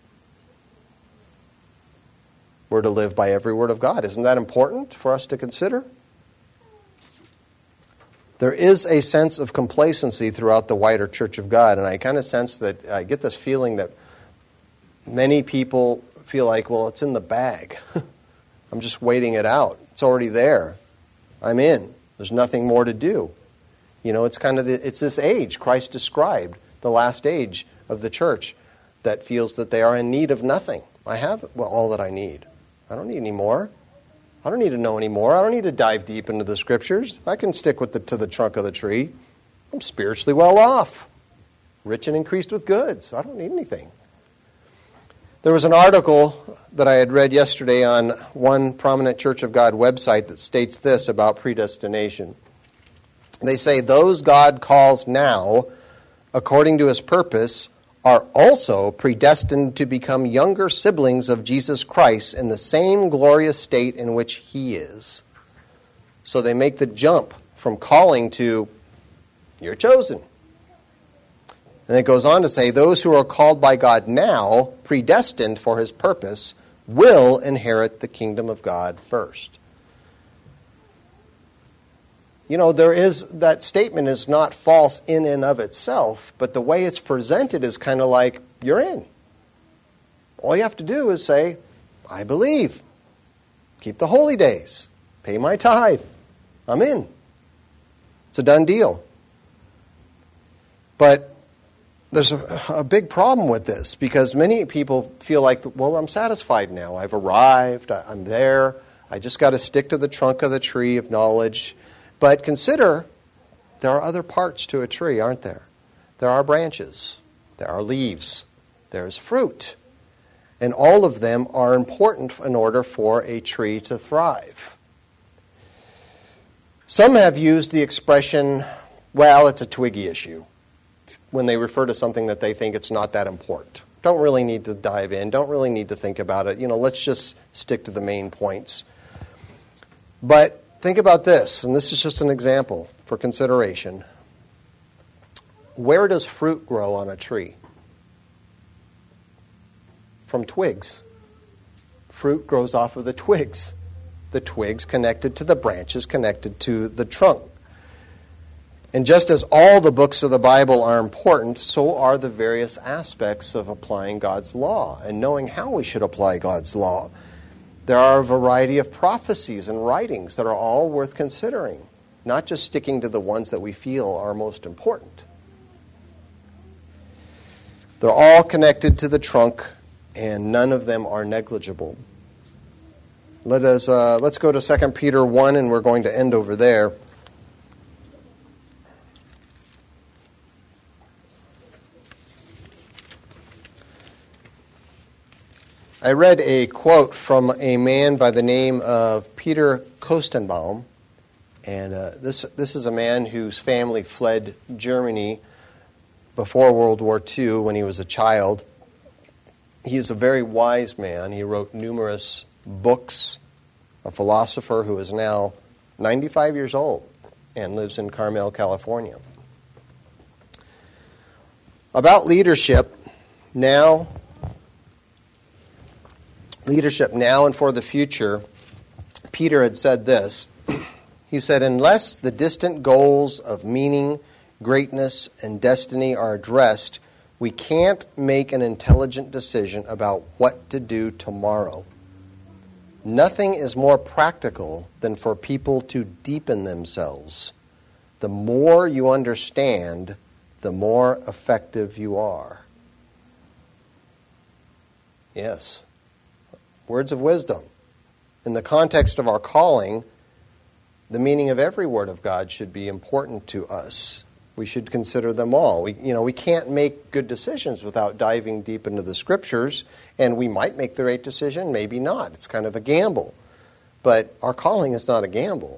We're to live by every word of God. Isn't that important for us to consider? There is a sense of complacency throughout the wider Church of God. And I kind of sense that, I get this feeling that many people feel like, well, it's in the bag. I'm just waiting it out It's already there. I'm in. There's nothing more to do. It's it's this age Christ described, the last age of the church, that feels that they are in need of nothing. I have all that I need. I don't need any more. I don't need to know any more. I don't need to dive deep into the Scriptures. I can stick to the trunk of the tree. I'm spiritually well off, rich and increased with goods. I don't need anything. There was an article that I had read yesterday on one prominent Church of God website that states this about predestination. They say, those God calls now, according to his purpose, are also predestined to become younger siblings of Jesus Christ in the same glorious state in which he is. So they make the jump from calling to, you're chosen. And it goes on to say, those who are called by God now, predestined for his purpose, will inherit the kingdom of God first. That statement is not false in and of itself, but the way it's presented is kind of like, you're in. All you have to do is say, I believe. Keep the holy days. Pay my tithe. I'm in. It's a done deal. But there's a big problem with this, because many people feel like, well, I'm satisfied now. I've arrived. I'm there. I just got to stick to the trunk of the tree of knowledge. But consider, there are other parts to a tree, aren't there? There are branches. There are leaves. There's fruit. And all of them are important in order for a tree to thrive. Some have used the expression, well, it's a twiggy issue, when they refer to something that they think it's not that important. Don't really need to dive in. Don't really need to think about it. Let's just stick to the main points. But think about this, and this is just an example for consideration. Where does fruit grow on a tree? From twigs. Fruit grows off of the twigs. The twigs connected to the branches, connected to the trunk. And just as all the books of the Bible are important, so are the various aspects of applying God's law and knowing how we should apply God's law. There are a variety of prophecies and writings that are all worth considering, not just sticking to the ones that we feel are most important. They're all connected to the trunk, and none of them are negligible. Let's go to 2 Peter 1, and we're going to end over there. I read a quote from a man by the name of Peter Kostenbaum, and this is a man whose family fled Germany before World War II when he was a child. He is a very wise man. He wrote numerous books, a philosopher who is now 95 years old and lives in Carmel, California. About leadership now and for the future, Peter had said this. He said, unless the distant goals of meaning, greatness, and destiny are addressed, we can't make an intelligent decision about what to do tomorrow. Nothing is more practical than for people to deepen themselves. The more you understand, the more effective you are. Yes. Words of wisdom. In the context of our calling, the meaning of every word of God should be important to us. We should consider them all. We can't make good decisions without diving deep into the Scriptures, and we might make the right decision, maybe not. It's kind of a gamble. But our calling is not a gamble.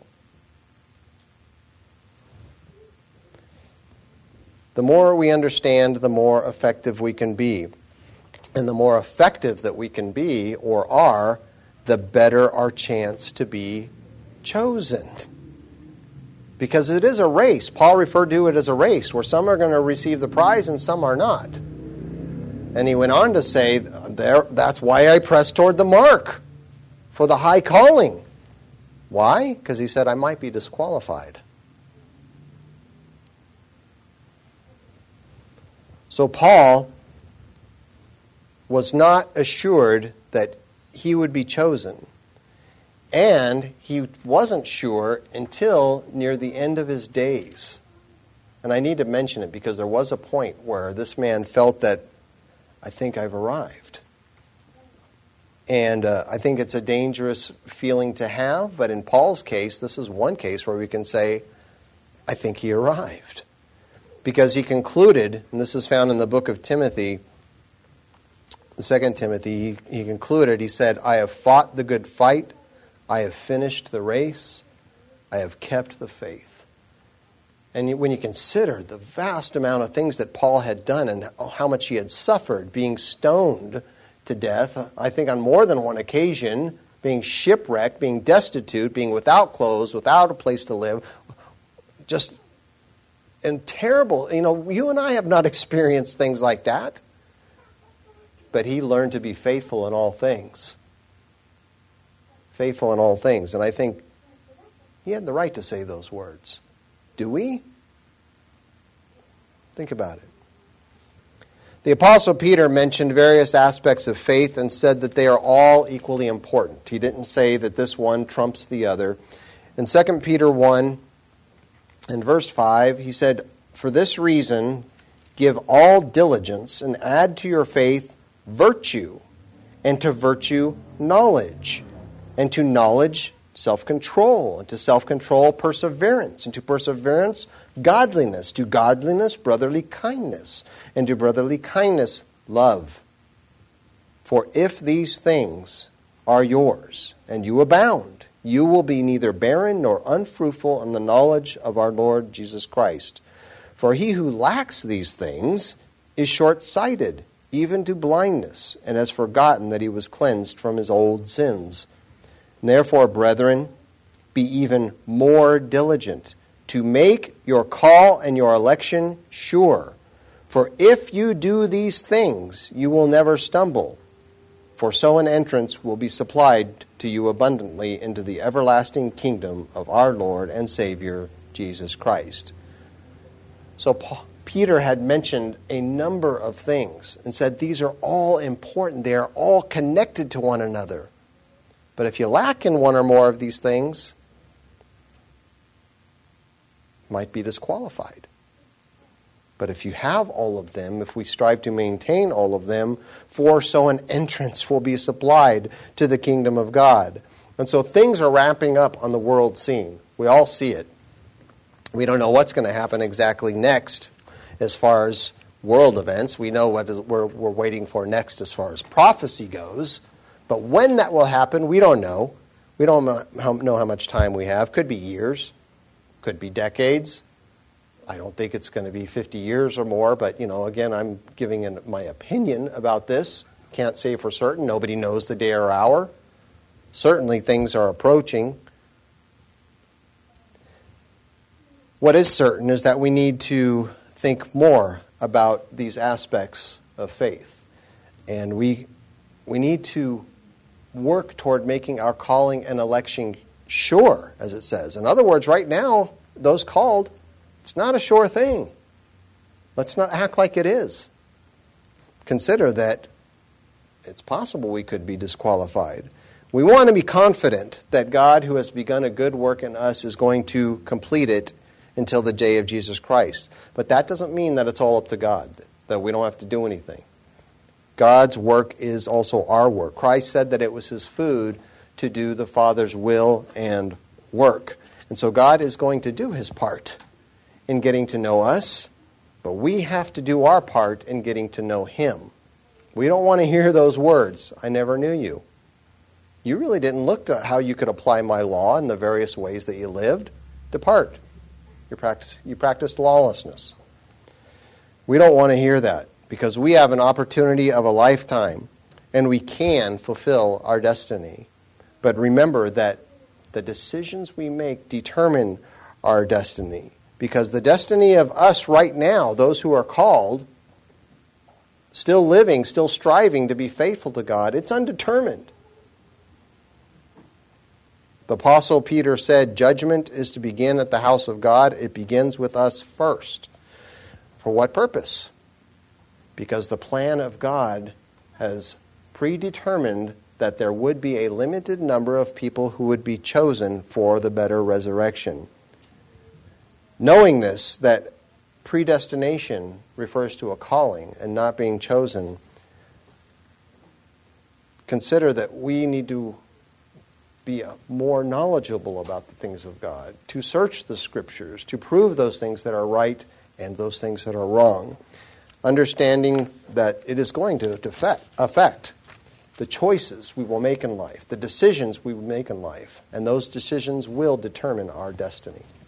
The more we understand, the more effective we can be. And the more effective that we can be or are, the better our chance to be chosen. Because it is a race. Paul referred to it as a race where some are going to receive the prize and some are not. And he went on to say, that's why I press toward the mark for the high calling. Why? Because he said, I might be disqualified. So Paul was not assured that he would be chosen. And he wasn't sure until near the end of his days. And I need to mention it because there was a point where this man felt that, I think I've arrived. And I think it's a dangerous feeling to have, but in Paul's case, this is one case where we can say, I think he arrived. Because he concluded, and this is found in the book of Timothy, 2 Timothy, he concluded, he said, I have fought the good fight, I have finished the race, I have kept the faith. And when you consider the vast amount of things that Paul had done and how much he had suffered, being stoned to death, I think on more than one occasion, being shipwrecked, being destitute, being without clothes, without a place to live, just and terrible. You know, you and I have not experienced things like that. But he learned to be faithful in all things. Faithful in all things. And I think he had the right to say those words. Do we? Think about it. The Apostle Peter mentioned various aspects of faith and said that they are all equally important. He didn't say that this one trumps the other. In 2 Peter 1, in verse 5, he said, for this reason, give all diligence and add to your faith virtue, and to virtue knowledge, and to knowledge self-control, and to self-control perseverance, and to perseverance godliness, to godliness brotherly kindness, and to brotherly kindness love. For if these things are yours, and you abound, you will be neither barren nor unfruitful in the knowledge of our Lord Jesus Christ. For he who lacks these things is short-sighted, even to blindness, and has forgotten that he was cleansed from his old sins. And therefore, brethren, be even more diligent to make your call and your election sure. For if you do these things, you will never stumble. For so an entrance will be supplied to you abundantly into the everlasting kingdom of our Lord and Savior, Jesus Christ. So Peter had mentioned a number of things and said these are all important. They are all connected to one another. But if you lack in one or more of these things, you might be disqualified. But if you have all of them, if we strive to maintain all of them, for so an entrance will be supplied to the kingdom of God. And so things are ramping up on the world scene. We all see it. We don't know what's going to happen exactly next as far as world events. We know what we're waiting for next as far as prophecy goes. But when that will happen, we don't know. We don't know how much time we have. Could be years. Could be decades. I don't think it's going to be 50 years or more, but, again, I'm giving my opinion about this. Can't say for certain. Nobody knows the day or hour. Certainly things are approaching. What is certain is that we need to think more about these aspects of faith. And we need to work toward making our calling and election sure, as it says. In other words, right now, those called, it's not a sure thing. Let's not act like it is. Consider that it's possible we could be disqualified. We want to be confident that God, who has begun a good work in us, is going to complete it until the day of Jesus Christ. But that doesn't mean that it's all up to God, that we don't have to do anything. God's work is also our work. Christ said that it was his food to do the Father's will and work. And so God is going to do his part in getting to know us, but we have to do our part in getting to know him. We don't want to hear those words, I never knew you. You really didn't look at how you could apply my law in the various ways that you lived. Depart. You practiced lawlessness. We don't want to hear that because we have an opportunity of a lifetime and we can fulfill our destiny. But remember that the decisions we make determine our destiny. Because the destiny of us right now, those who are called, still living, still striving to be faithful to God, it's undetermined. The Apostle Peter said, judgment is to begin at the house of God. It begins with us first. For what purpose? Because the plan of God has predetermined that there would be a limited number of people who would be chosen for the better resurrection. Knowing this, that predestination refers to a calling and not being chosen, consider that we need to be more knowledgeable about the things of God, to search the Scriptures, to prove those things that are right and those things that are wrong, understanding that it is going to affect the choices we will make in life, the decisions we will make in life, and those decisions will determine our destiny.